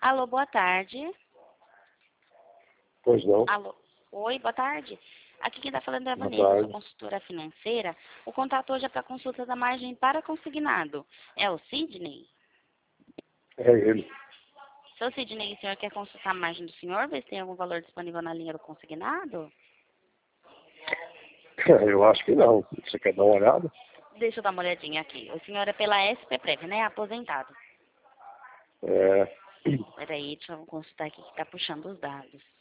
Alô, boa tarde. Pois não. Alô. Oi, boa tarde. Aqui quem está falando é a Boa Vanessa, sou tarde. consultora financeira. O contato hoje é para consulta da margem para consignado. É o Sidney? É ele. Seu Sidney, o senhor quer consultar a margem do senhor? Ver se tem algum valor disponível na linha do consignado? Eu acho que não. Você quer dar uma olhada? Deixa eu dar uma olhadinha aqui. O senhor é pela SP Prev, né? Aposentado. É. Peraí, deixa eu consultar aqui que está puxando os dados.